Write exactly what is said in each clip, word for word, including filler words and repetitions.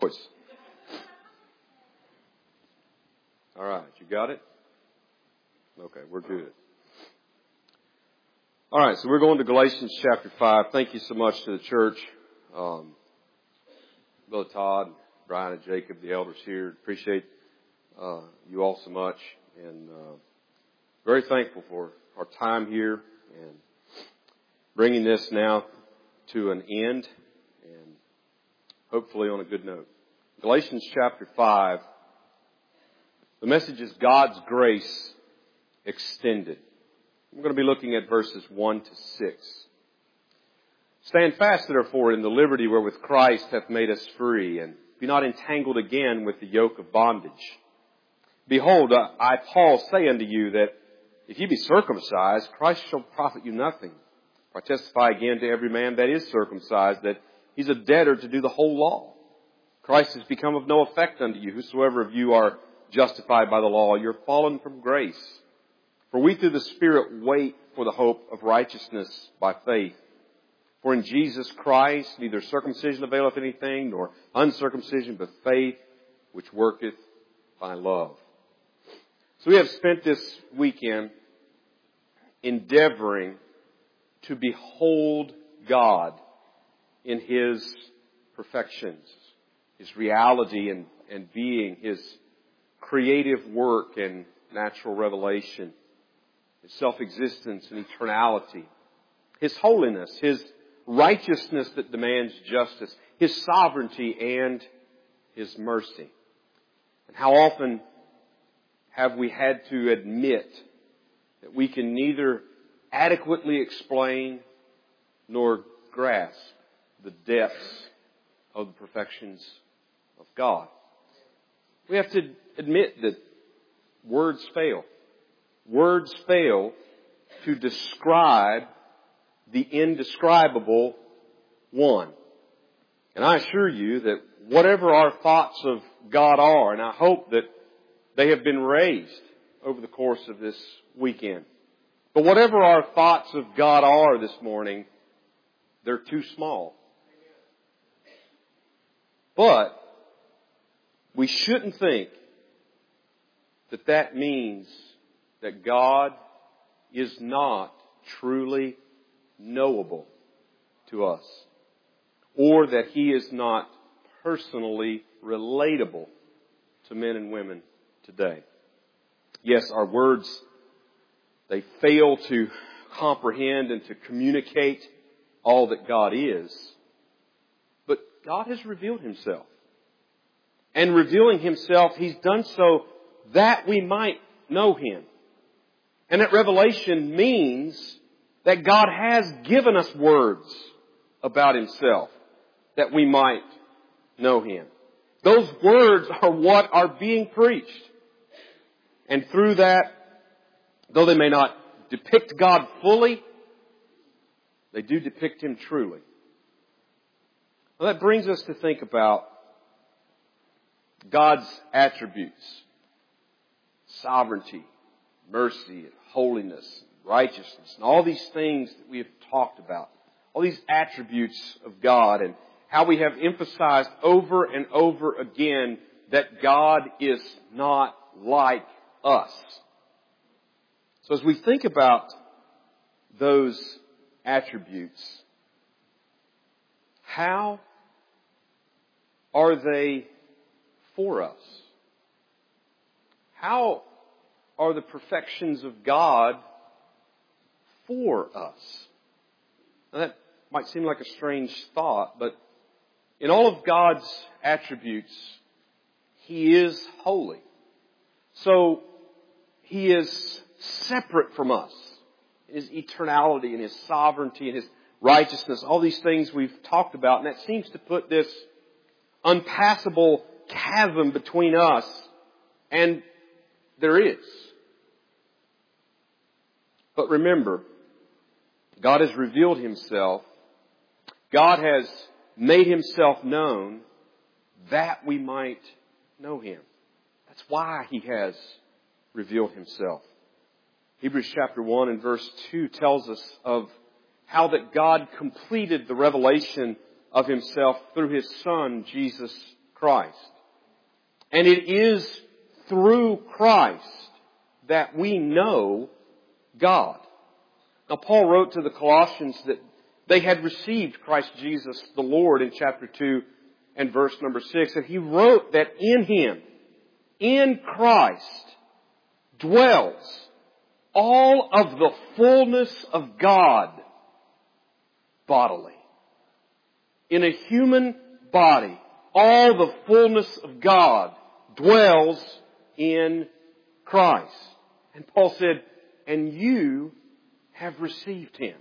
voice. All right, you got it? Okay, we're good. All right, so we're going to Galatians chapter five. Thank you so much to the church. Um, Brother Todd, Brian, and Jacob, the elders here. Appreciate uh, you all so much. And uh, very thankful for our time here and bringing this now to an end and hopefully on a good note. Galatians chapter five. The message is God's grace extended. We're going to be looking at verses one to six. Stand fast, therefore, in the liberty wherewith Christ hath made us free, and be not entangled again with the yoke of bondage. Behold, I, Paul, say unto you that if ye be circumcised, Christ shall profit you nothing. For I testify again to every man that is circumcised that he's a debtor to do the whole law. Christ has become of no effect unto you. Whosoever of you are justified by the law, you're fallen from grace. For we through the Spirit wait for the hope of righteousness by faith. For in Jesus Christ neither circumcision availeth anything, nor uncircumcision, but faith which worketh by love. So we have spent this weekend endeavoring to behold God in His perfections, His reality and, and being, His creative work and natural revelation, His self-existence and eternality, His holiness, His righteousness that demands justice, His sovereignty and His mercy. And how often have we had to admit that we can neither adequately explain nor grasp the depths of the perfections of God. We have to admit that words fail. Words fail to describe the indescribable one. And I assure you that whatever our thoughts of God are, and I hope that they have been raised over the course of this weekend, but whatever our thoughts of God are this morning, they're too small. But we shouldn't think that that means that God is not truly knowable to us, or that He is not personally relatable to men and women today. Yes, our words, they fail to comprehend and to communicate all that God is, but God has revealed Himself. And revealing Himself, He's done so that we might know Him. And that revelation means that God has given us words about Himself that we might know Him. Those words are what are being preached. And through that, though they may not depict God fully, they do depict Him truly. Well, that brings us to think about God's attributes: sovereignty, mercy, holiness, righteousness, and all these things that we have talked about, all these attributes of God, and how we have emphasized over and over again that God is not like us. So as we think about those attributes, how are they for us? How are the perfections of God for us? Now that might seem like a strange thought, but in all of God's attributes, He is holy. So He is separate from us. His eternality and His sovereignty and His righteousness, all these things we've talked about, and that seems to put this unpassable chasm between us, and there is. But remember, God has revealed Himself. God has made Himself known that we might know Him. That's why He has revealed Himself. Hebrews chapter one and verse two tells us of how that God completed the revelation of Himself through His Son, Jesus Christ. And it is through Christ that we know God. Now, Paul wrote to the Colossians that they had received Christ Jesus the Lord in chapter two and verse number six. And he wrote that in Him, in Christ, dwells all of the fullness of God bodily. In a human body, all the fullness of God dwells in Christ. And Paul said, and you have received Him.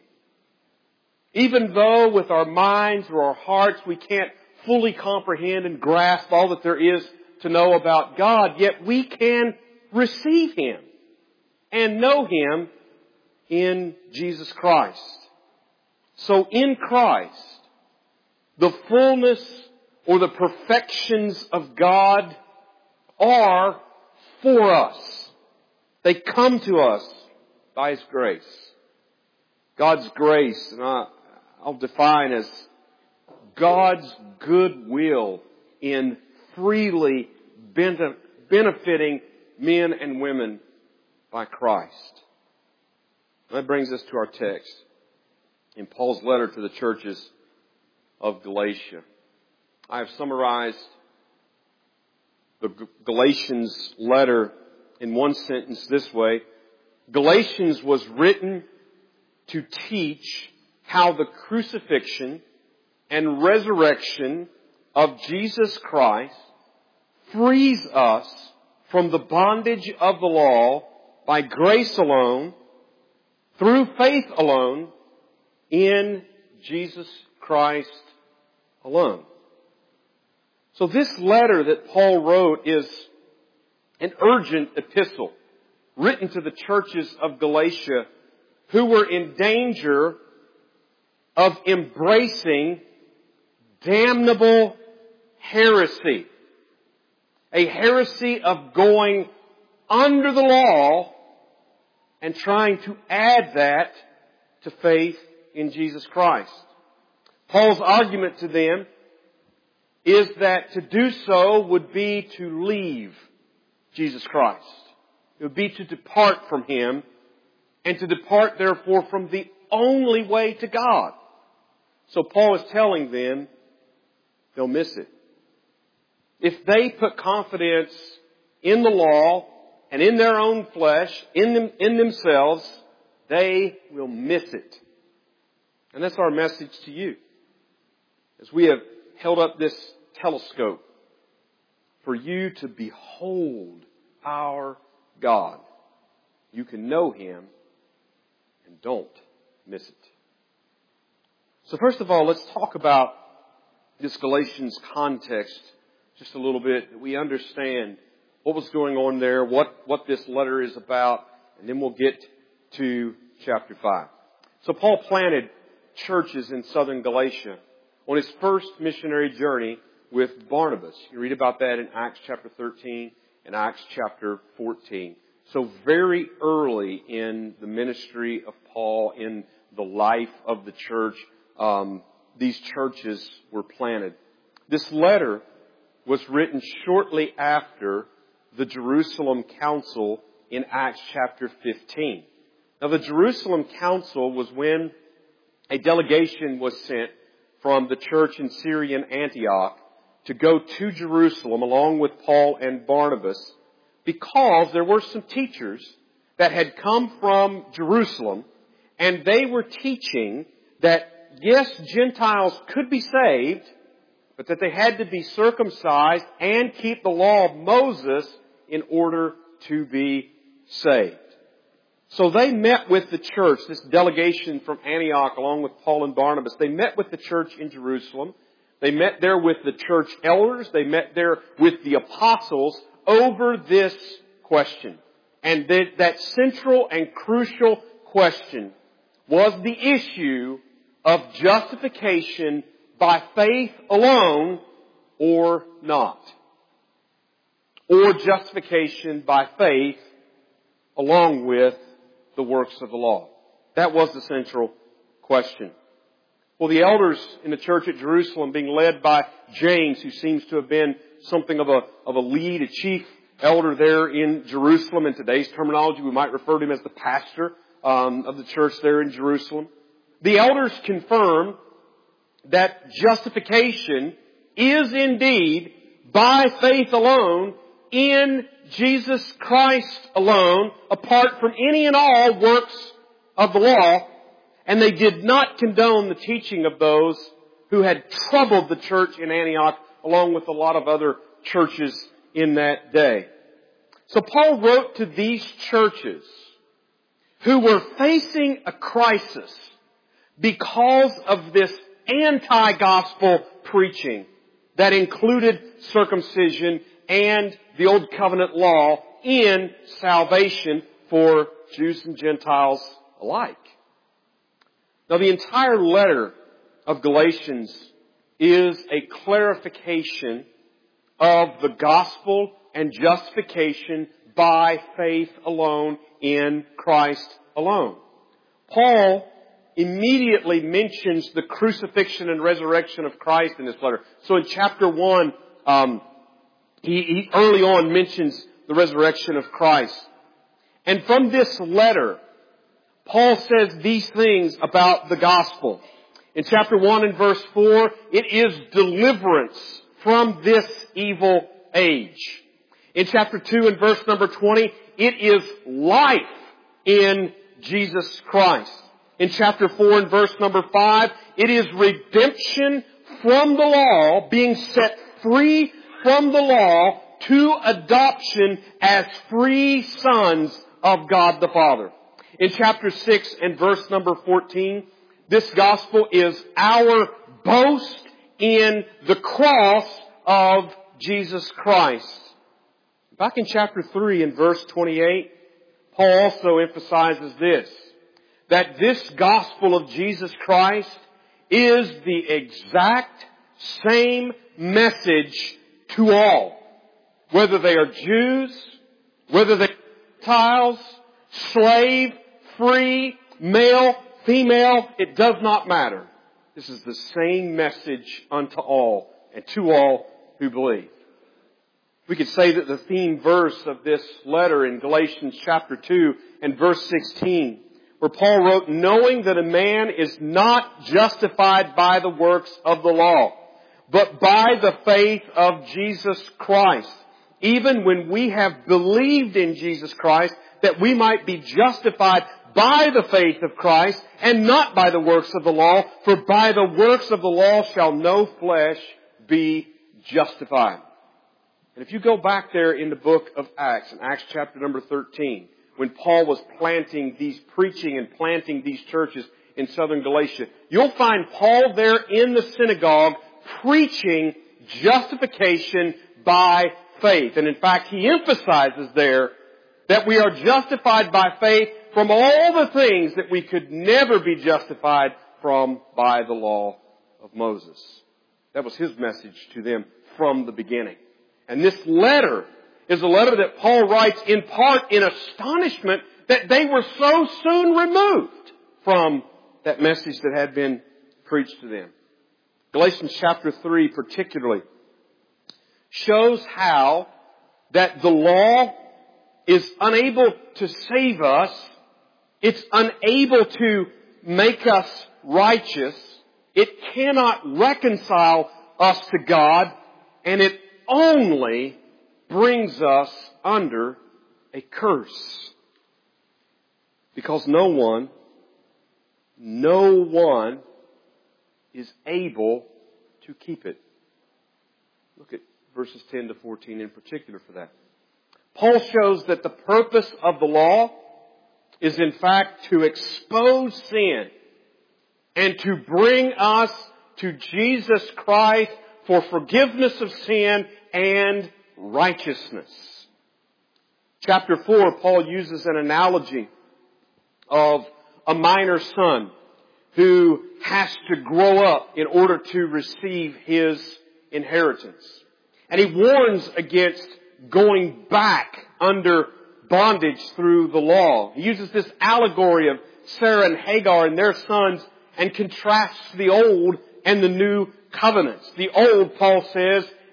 Even though with our minds or our hearts we can't fully comprehend and grasp all that there is to know about God, yet we can receive Him and know Him in Jesus Christ. So in Christ, the fullness or the perfections of God are for us. They come to us by His grace. God's grace, and I, I'll define as God's goodwill in freely benefiting men and women by Christ. That brings us to our text in Paul's letter to the churches of Galatia. I have summarized the Galatians letter in one sentence this way. Galatians was written to teach how the crucifixion and resurrection of Jesus Christ frees us from the bondage of the law by grace alone, through faith alone, in Jesus Christ alone. So this letter that Paul wrote is an urgent epistle written to the churches of Galatia who were in danger of embracing damnable heresy. A heresy of going under the law and trying to add that to faith in Jesus Christ. Paul's argument to them is that to do so would be to leave Jesus Christ. It would be to depart from Him, and to depart therefore from the only way to God. So Paul is telling them they'll miss it. If they put confidence in the law and in their own flesh, in them, in themselves, they will miss it. And that's our message to you. As we have held up this telescope for you to behold our God, you can know Him and don't miss it. So first of all, let's talk about this Galatians context just a little bit, that we understand what was going on there, what, what this letter is about, and then we'll get to chapter five. So Paul planted churches in southern Galatia on his first missionary journey with Barnabas. You read about that in Acts chapter thirteen and Acts chapter fourteen. So very early in the ministry of Paul, in the life of the church, um, these churches were planted. This letter was written shortly after the Jerusalem Council in Acts chapter fifteen. Now, the Jerusalem Council was when a delegation was sent from the church in Syrian Antioch to go to Jerusalem along with Paul and Barnabas, because there were some teachers that had come from Jerusalem, and they were teaching that, yes, Gentiles could be saved, but that they had to be circumcised and keep the law of Moses in order to be saved. So they met with the church, this delegation from Antioch along with Paul and Barnabas. They met with the church in Jerusalem. They met there with the church elders. They met there with the apostles over this question. And that, that central and crucial question was the issue of justification by faith alone or not. Or justification by faith along with the works of the law. That was the central question. Well, the elders in the church at Jerusalem, being led by James, who seems to have been something of a, of a lead, a chief elder there in Jerusalem. In today's terminology, we might refer to him as the pastor um, of the church there in Jerusalem. The elders confirm that justification is indeed by faith alone in Jesus Christ alone, apart from any and all works of the law, and they did not condone the teaching of those who had troubled the church in Antioch, along with a lot of other churches in that day. So Paul wrote to these churches who were facing a crisis because of this anti-gospel preaching that included circumcision and the Old Covenant law in salvation for Jews and Gentiles alike. Now, the entire letter of Galatians is a clarification of the gospel and justification by faith alone in Christ alone. Paul immediately mentions the crucifixion and resurrection of Christ in this letter. So in chapter one, um, he, he early on mentions the resurrection of Christ. And from this letter, Paul says these things about the gospel. In chapter one and verse four, it is deliverance from this evil age. In chapter two and verse number twenty, it is life in Jesus Christ. In chapter four and verse number five, it is redemption from the law, being set free from the law to adoption as free sons of God the Father. In chapter six and verse number fourteen, this gospel is our boast in the cross of Jesus Christ. Back in chapter three and verse twenty-eight, Paul also emphasizes this, that this gospel of Jesus Christ is the exact same message to all, whether they are Jews, whether they are Gentiles, slave, free, male, female, it does not matter. This is the same message unto all and to all who believe. We could say that the theme verse of this letter in Galatians chapter two and verse sixteen, where Paul wrote, knowing that a man is not justified by the works of the law, but by the faith of Jesus Christ, even when we have believed in Jesus Christ, that we might be justified by the faith of Christ and not by the works of the law, for by the works of the law shall no flesh be justified. And if you go back there in the book of Acts, in Acts chapter number thirteen, when Paul was planting these, preaching and planting these churches in southern Galatia, you'll find Paul there in the synagogue preaching justification by faith. And in fact, he emphasizes there that we are justified by faith from all the things that we could never be justified from by the law of Moses. That was his message to them from the beginning. And this letter is a letter that Paul writes in part in astonishment that they were so soon removed from that message that had been preached to them. Galatians chapter three particularly shows how that the law is unable to save us. It's unable to make us righteous. It cannot reconcile us to God, and it only brings us under a curse. Because no one, no one is able to keep it. Look at verses ten to fourteen in particular for that. Paul shows that the purpose of the law is in fact to expose sin and to bring us to Jesus Christ for forgiveness of sin and righteousness. Chapter four, Paul uses an analogy of a minor son who has to grow up in order to receive his inheritance. And he warns against going back under bondage through the law. He uses this allegory of Sarah and Hagar and their sons and contrasts the old and the new covenants. The old, Paul says,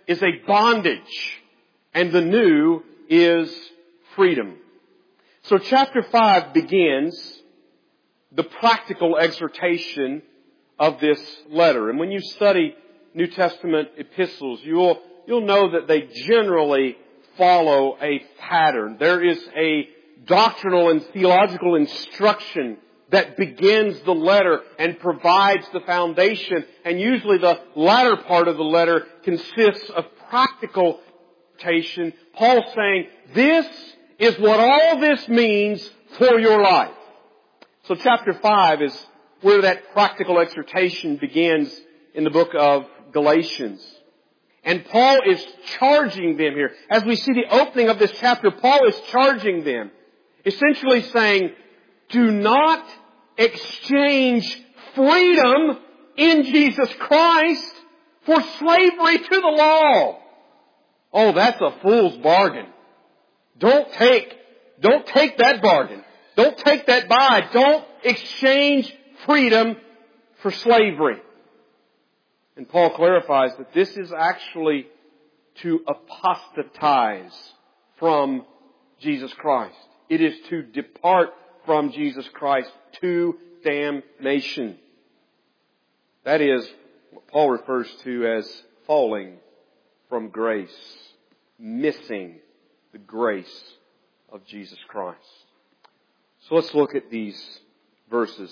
is a bondage, and the new is freedom. So chapter five begins the practical exhortation of this letter. And when you study New Testament epistles, you'll, you'll know that they generally follow a pattern. There is a doctrinal and theological instruction that begins the letter and provides the foundation. And usually the latter part of the letter consists of practical exhortation. Paul saying, this is what all this means for your life. So chapter five is where that practical exhortation begins in the book of Galatians. And Paul is charging them here. As we see the opening of this chapter, Paul is charging them, essentially saying, do not exchange freedom in Jesus Christ for slavery to the law. Oh, that's a fool's bargain. Don't take, don't take that bargain. Don't take that buy. Don't exchange freedom for slavery. And Paul clarifies that this is actually to apostatize from Jesus Christ. It is to depart from Jesus Christ to damnation. That is what Paul refers to as falling from grace, missing the grace of Jesus Christ. So let's look at these verses.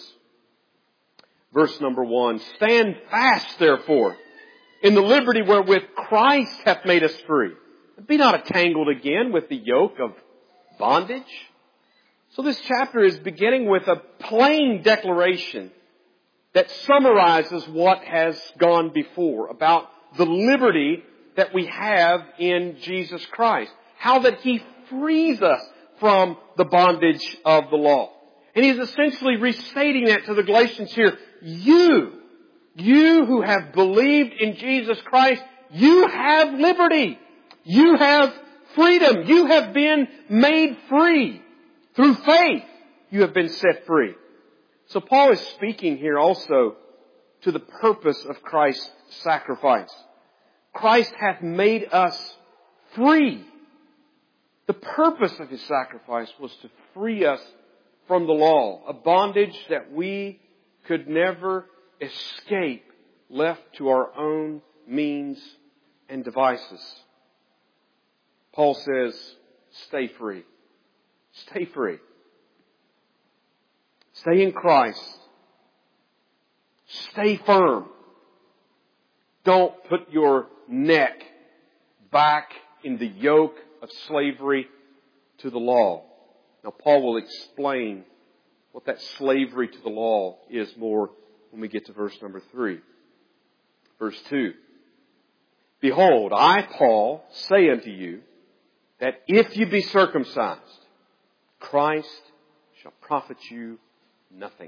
Verse number one, stand fast therefore in the liberty wherewith Christ hath made us free. Be not entangled again with the yoke of bondage. So this chapter is beginning with a plain declaration that summarizes what has gone before about the liberty that we have in Jesus Christ. How that He frees us from the bondage of the law. And He's essentially restating that to the Galatians here. You, you who have believed in Jesus Christ, you have liberty. You have freedom. You have been made free. Through faith, you have been set free. So Paul is speaking here also to the purpose of Christ's sacrifice. Christ hath made us free. The purpose of His sacrifice was to free us from the law, a bondage that we could never escape left to our own means and devices. Paul says, stay free. Stay free. Stay in Christ. Stay firm. Don't put your neck back in the yoke of slavery to the law. Now, Paul will explain what that slavery to the law is more when we get to verse number three. Verse two. Behold, I, Paul, say unto you, that if you be circumcised, Christ shall profit you nothing.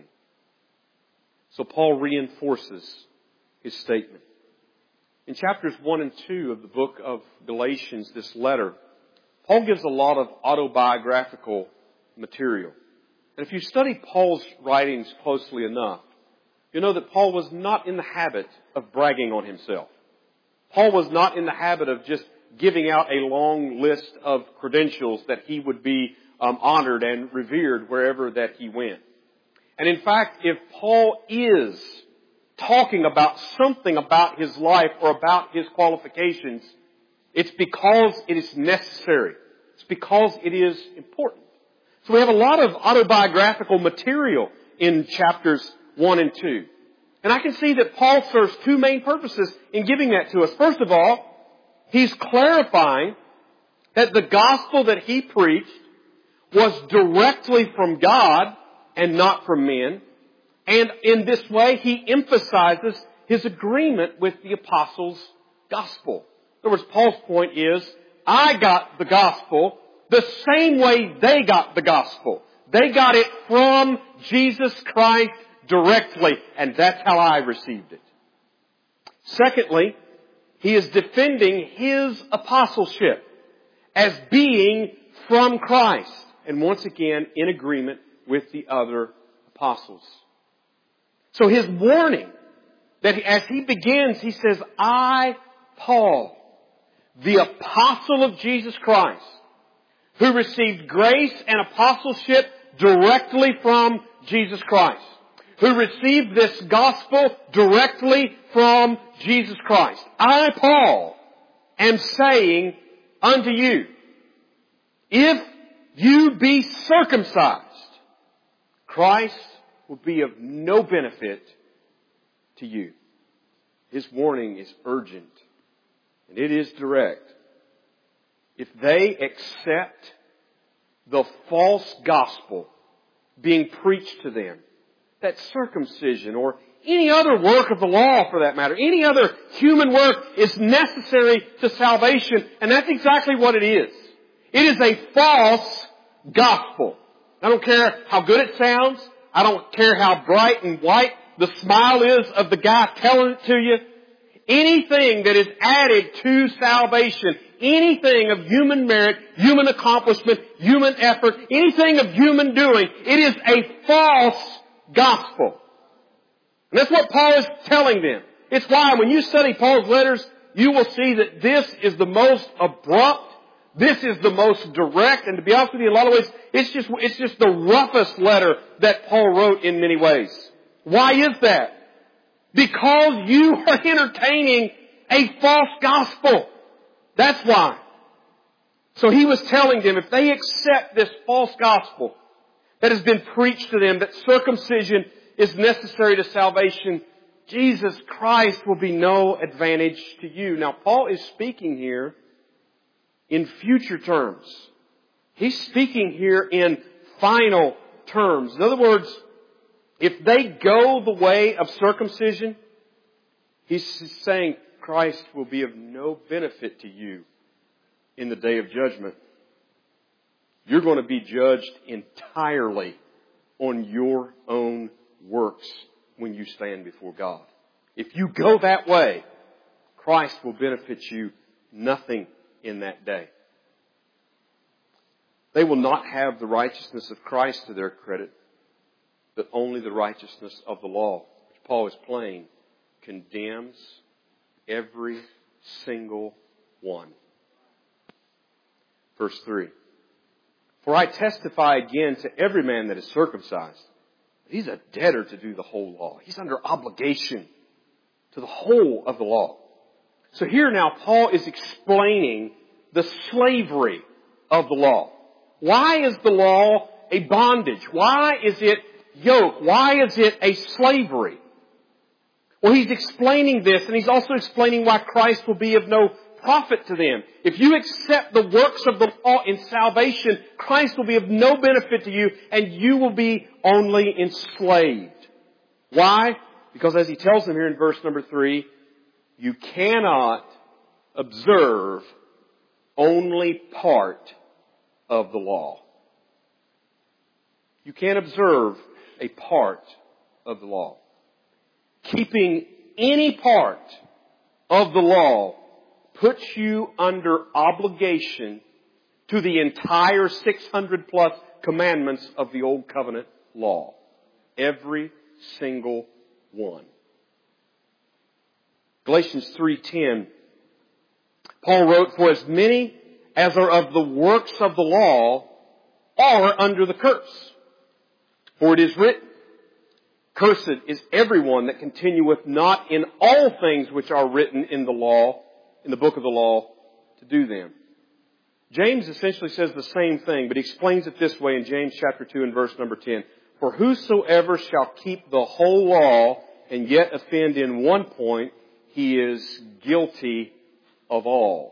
So Paul reinforces his statement. In chapters one and two of the book of Galatians, this letter, Paul gives a lot of autobiographical material. And if you study Paul's writings closely enough, you know that Paul was not in the habit of bragging on himself. Paul was not in the habit of just giving out a long list of credentials that he would be um, honored and revered wherever that he went. And in fact, if Paul is talking about something about his life or about his qualifications, it's because it is necessary. It's because it is important. So we have a lot of autobiographical material in chapters one and two. And I can see that Paul serves two main purposes in giving that to us. First of all, he's clarifying that the gospel that he preached was directly from God and not from men. And in this way, he emphasizes his agreement with the apostles' gospel. In other words, Paul's point is, I got the gospel the same way they got the gospel. They got it from Jesus Christ directly, and that's how I received it. Secondly, he is defending his apostleship as being from Christ, and once again in agreement with the other apostles. So his warning that as he begins, he says, I, Paul, the apostle of Jesus Christ, who received grace and apostleship directly from Jesus Christ, who received this gospel directly from Jesus Christ. I, Paul, am saying unto you, if you be circumcised, Christ will be of no benefit to you. His warning is urgent, and it is direct. If they accept the false gospel being preached to them, that circumcision or any other work of the law for that matter, any other human work is necessary to salvation, and that's exactly what it is. It is a false gospel. I don't care how good it sounds. I don't care how bright and white the smile is of the guy telling it to you. Anything that is added to salvation, anything of human merit, human accomplishment, human effort, anything of human doing, it is a false gospel. And that's what Paul is telling them. It's why when you study Paul's letters, you will see that this is the most abrupt, this is the most direct, and to be honest with you, in a lot of ways, it's just, it's just the roughest letter that Paul wrote in many ways. Why is that? Because you are entertaining a false gospel. That's why. So he was telling them, if they accept this false gospel that has been preached to them, that circumcision is necessary to salvation, Jesus Christ will be no advantage to you. Now, Paul is speaking here in future terms. He's speaking here in final terms. In other words, if they go the way of circumcision, he's saying Christ will be of no benefit to you in the day of judgment. You're going to be judged entirely on your own works when you stand before God. If you go that way, Christ will benefit you nothing in that day. They will not have the righteousness of Christ to their credit, but only the righteousness of the law, which Paul is plain, condemns every single one. Verse three. For I testify again to every man that is circumcised, he's a debtor to do the whole law. He's under obligation to the whole of the law. So here now Paul is explaining the slavery of the law. Why is the law a bondage? Why is it yoke? Why is it a slavery? Well, he's explaining this, and he's also explaining why Christ will be of no profit to them. If you accept the works of the law in salvation, Christ will be of no benefit to you, and you will be only enslaved. Why? Because as he tells them here in verse number three, you cannot observe only part of the law. You can't observe a part of the law. Keeping any part of the law puts you under obligation to the entire six hundred plus commandments of the Old Covenant law. Every single one. Galatians three ten, Paul wrote, for as many as are of the works of the law are under the curse. For it is written, cursed is everyone that continueth not in all things which are written in the law, in the book of the law, to do them. James essentially says the same thing, but he explains it this way in James chapter two and verse number ten. For whosoever shall keep the whole law and yet offend in one point, he is guilty of all.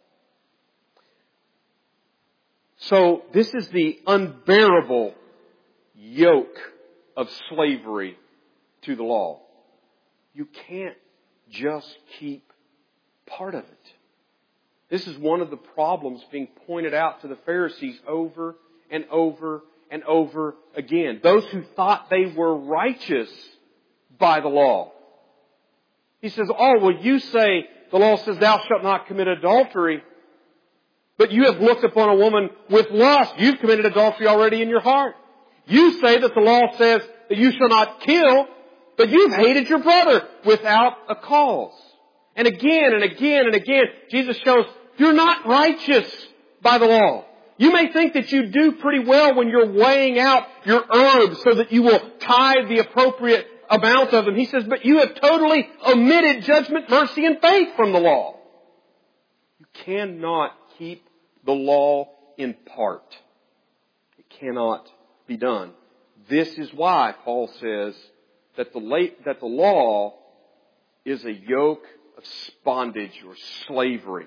So this is the unbearable yoke of slavery to the law. You can't just keep part of it. This is one of the problems being pointed out to the Pharisees over and over and over again. Those who thought they were righteous by the law. He says, oh, well, you say the law says thou shalt not commit adultery, but you have looked upon a woman with lust. You've committed adultery already in your heart. You say that the law says that you shall not kill, but you've hated your brother without a cause. And again and again and again, Jesus shows You're not righteous by the law. You may think that you do pretty well when you're weighing out your herbs so that you will tithe the appropriate amount of them. He says, but you have totally omitted judgment, mercy, and faith from the law. You cannot keep the law in part. It cannot be done. This is why Paul says that the late, that the law is a yoke of bondage or slavery.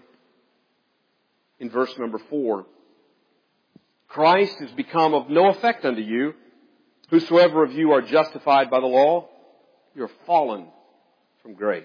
In verse number four, Christ is become of no effect unto you. Whosoever of you are justified by the law, you are fallen from grace.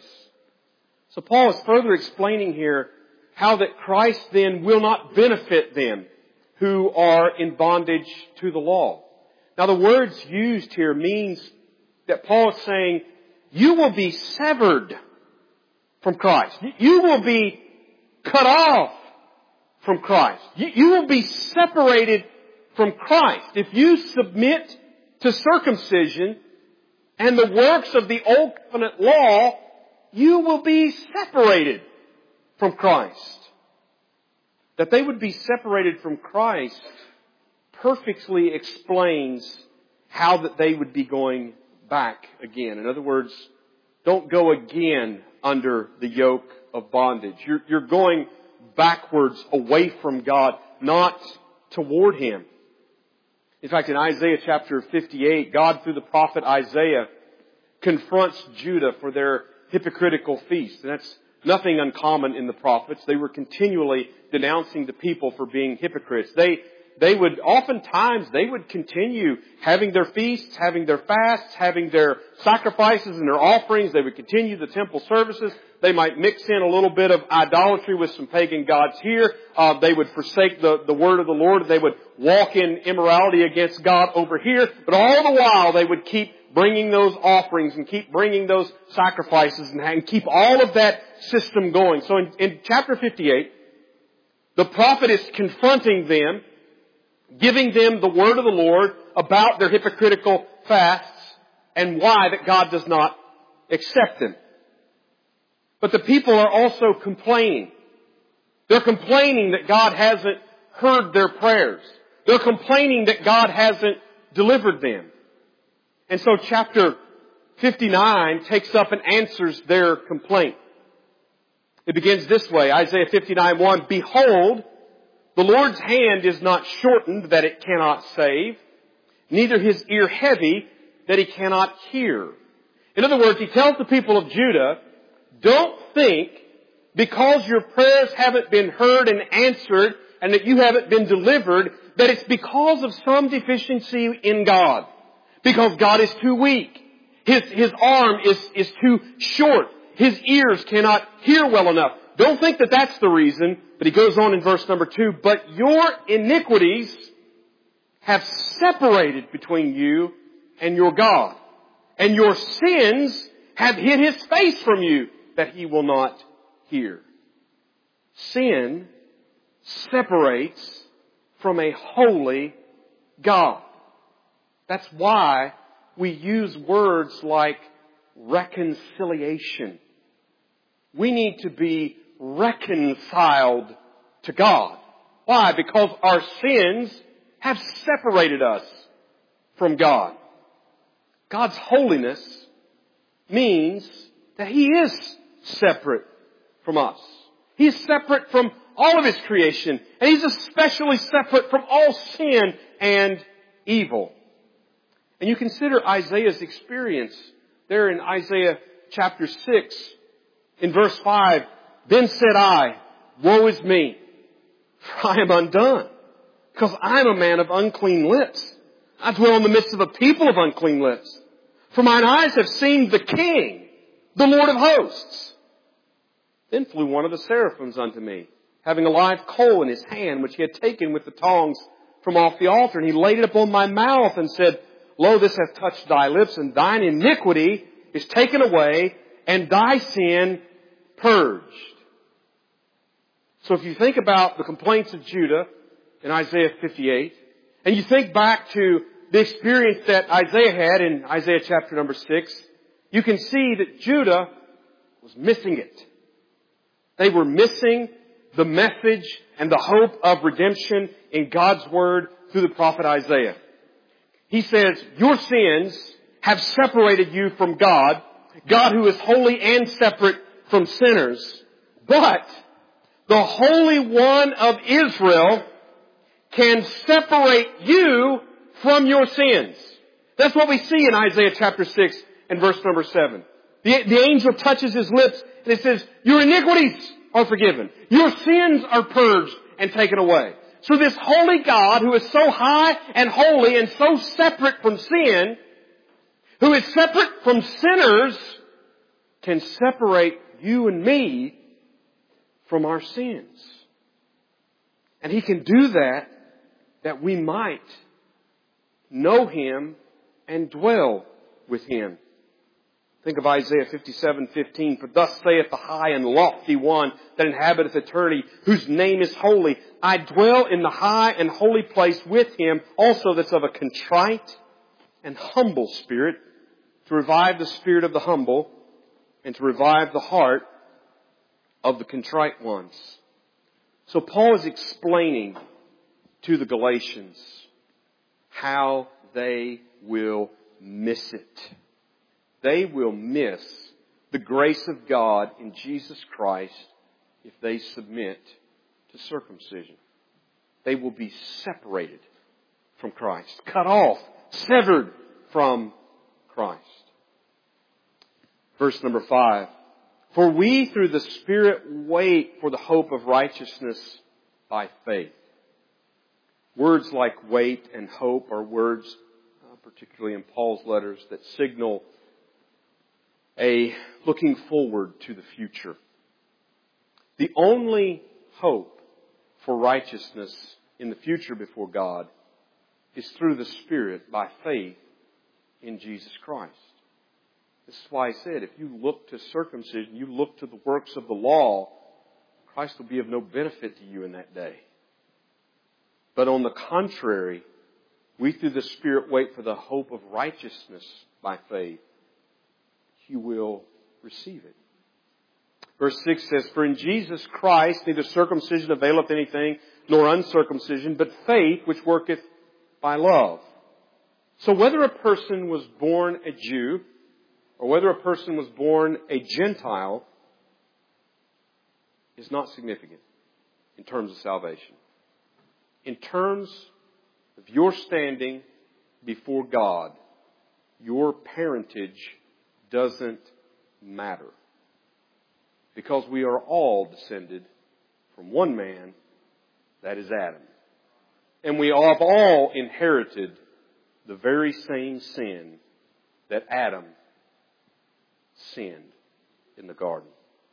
So Paul is further explaining here how that Christ then will not benefit them who are in bondage to the law. Now the words used here means that Paul is saying, you will be severed from Christ. You will be cut off from Christ. You, you will be separated from Christ. If you submit to circumcision and the works of the Old Covenant law, you will be separated from Christ. That they would be separated from Christ perfectly explains how that they would be going back again. In other words, don't go again under the yoke of bondage. You're, you're going backwards away from God, not toward Him. In fact, in Isaiah chapter fifty-eight, God through the prophet Isaiah confronts Judah for their hypocritical feast. And that's nothing uncommon in the prophets. They were continually denouncing the people for being hypocrites. They They would, oftentimes, they would continue having their feasts, having their fasts, having their sacrifices and their offerings. They would continue the temple services. They might mix in a little bit of idolatry with some pagan gods here. Uh, they would forsake the, the word of the Lord. They would walk in immorality against God over here. But all the while, they would keep bringing those offerings and keep bringing those sacrifices and, and keep all of that system going. So in, in chapter fifty-eight, the prophet is confronting them, giving them the word of the Lord about their hypocritical fasts and why that God does not accept them. But the people are also complaining. They're complaining that God hasn't heard their prayers. They're complaining that God hasn't delivered them. And so chapter fifty-nine takes up and answers their complaint. It begins this way, Isaiah fifty-nine one, Behold, the Lord's hand is not shortened that it cannot save, neither His ear heavy that He cannot hear. In other words, He tells the people of Judah, don't think because your prayers haven't been heard and answered and that you haven't been delivered, that it's because of some deficiency in God. Because God is too weak. His, His arm is, is too short. His ears cannot hear well enough. Don't think that that's the reason. But he goes on in verse number two, but your iniquities have separated between you and your God. And your sins have hid His face from you that He will not hear. Sin separates from a holy God. That's why we use words like reconciliation. We need to be reconciled to God. Why? Because our sins have separated us from God. God's holiness means that He is separate from us. He's separate from all of His creation, and He's especially separate from all sin and evil. And you consider Isaiah's experience there in Isaiah chapter six, in verse five, Then said I, Woe is me, for I am undone, because I am a man of unclean lips. I dwell in the midst of a people of unclean lips. For mine eyes have seen the King, the Lord of hosts. Then flew one of the seraphims unto me, having a live coal in his hand, which he had taken with the tongs from off the altar. And he laid it upon my mouth and said, Lo, this hath touched thy lips, and thine iniquity is taken away, and thy sin purged. So if you think about the complaints of Judah in Isaiah fifty-eight, and you think back to the experience that Isaiah had in Isaiah chapter number six, you can see that Judah was missing it. They were missing the message and the hope of redemption in God's Word through the prophet Isaiah. He says, your sins have separated you from God, God who is holy and separate from sinners. But the Holy One of Israel can separate you from your sins. That's what we see in Isaiah chapter six and verse number seven. The, the angel touches his lips and it says, your iniquities are forgiven. Your sins are purged and taken away. So this holy God who is so high and holy and so separate from sin, who is separate from sinners, can separate you and me from our sins. And He can do that that we might know Him and dwell with Him. Think of Isaiah fifty-seven fifteen. For thus saith the high and lofty one that inhabiteth eternity, whose name is holy. I dwell in the high and holy place with Him, also that's of a contrite and humble spirit, to revive the spirit of the humble and to revive the heart of the contrite ones. So Paul is explaining to the Galatians how they will miss it. They will miss the grace of God in Jesus Christ if they submit to circumcision. They will be separated from Christ, cut off, severed from Christ. Verse number five. For we through the Spirit wait for the hope of righteousness by faith. Words like wait and hope are words, uh, particularly in Paul's letters, that signal a looking forward to the future. The only hope for righteousness in the future before God is through the Spirit by faith in Jesus Christ. This is why I said, if you look to circumcision, you look to the works of the law, Christ will be of no benefit to you in that day. But on the contrary, we through the Spirit wait for the hope of righteousness by faith. You will receive it. Verse six says, for in Jesus Christ neither circumcision availeth anything, nor uncircumcision, but faith which worketh by love. So whether a person was born a Jew, or whether a person was born a Gentile, is not significant in terms of salvation. In terms of your standing before God, your parentage doesn't matter. Because we are all descended from one man, that is Adam. And we have all inherited the very same sin that Adam sinned in the garden.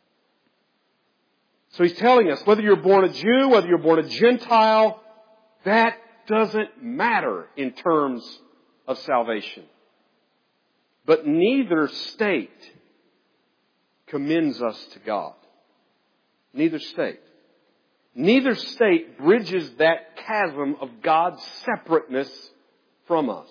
So he's telling us, whether you're born a Jew, whether you're born a Gentile, that doesn't matter in terms of salvation. But neither state commends us to God. Neither state. Neither state bridges that chasm of God's separateness from us.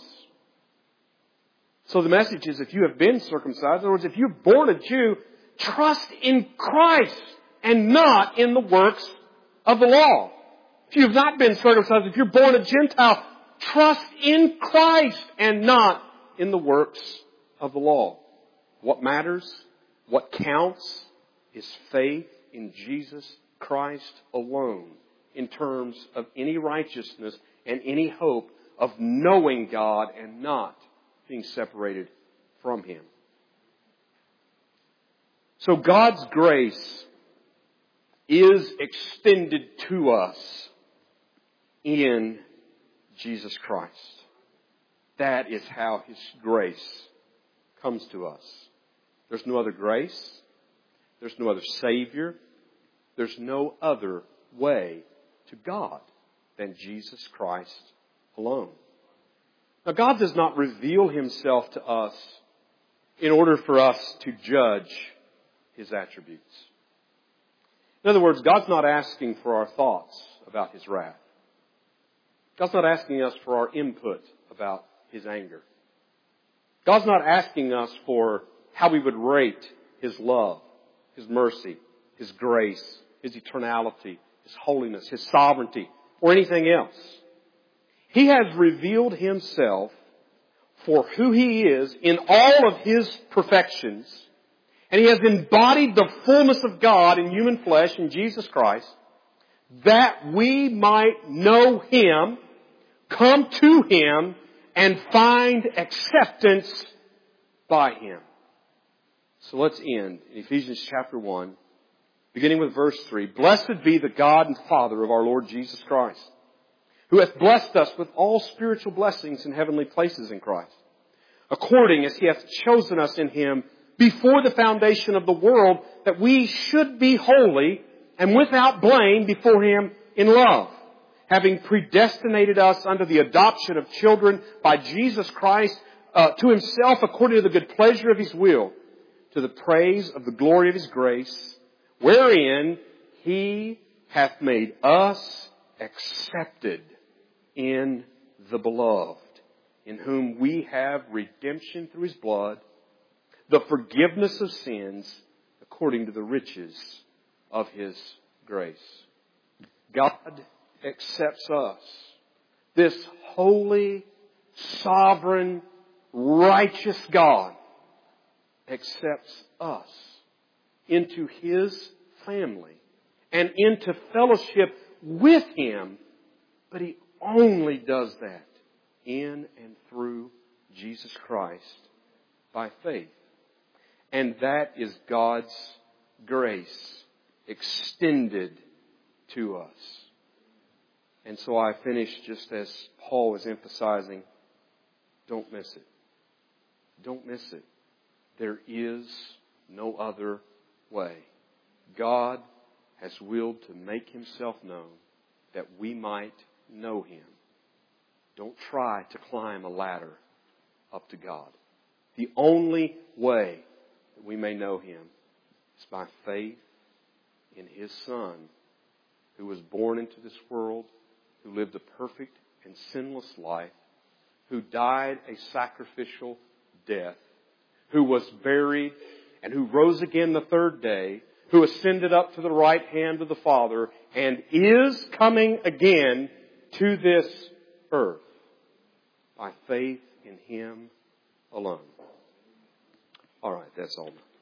So the message is, if you have been circumcised, in other words, if you're born a Jew, trust in Christ and not in the works of the law. If you have not been circumcised, if you're born a Gentile, trust in Christ and not in the works of the law. What matters, what counts, is faith in Jesus Christ alone in terms of any righteousness and any hope of knowing God and not being separated from Him. So God's grace is extended to us in Jesus Christ. That is how His grace comes to us. There's no other grace. There's no other Savior. There's no other way to God than Jesus Christ alone. Now, God does not reveal Himself to us in order for us to judge His attributes. In other words, God's not asking for our thoughts about His wrath. God's not asking us for our input about His anger. God's not asking us for how we would rate His love, His mercy, His grace, His eternality, His holiness, His sovereignty, or anything else. He has revealed Himself for who He is in all of His perfections. And He has embodied the fullness of God in human flesh in Jesus Christ, that we might know Him, come to Him, and find acceptance by Him. So let's end in Ephesians chapter one, beginning with verse three. Blessed be the God and Father of our Lord Jesus Christ, who hath blessed us with all spiritual blessings in heavenly places in Christ, according as He hath chosen us in Him before the foundation of the world, that we should be holy and without blame before Him in love, having predestinated us unto the adoption of children by Jesus Christ uh, to Himself according to the good pleasure of His will, to the praise of the glory of His grace, wherein He hath made us accepted in the Beloved, in whom we have redemption through His blood, the forgiveness of sins according to the riches of His grace. God accepts us. This holy, sovereign, righteous God accepts us into His family and into fellowship with Him, but He only does that in and through Jesus Christ by faith. And that is God's grace extended to us. And so I finish just as Paul was emphasizing, don't miss it. Don't miss it. There is no other way. God has willed to make Himself known that we might know Him. Don't try to climb a ladder up to God. The only way that we may know Him is by faith in His Son, who was born into this world, who lived a perfect and sinless life, who died a sacrificial death, who was buried and who rose again the third day, who ascended up to the right hand of the Father and is coming again to this earth by faith in Him alone. All right, that's all.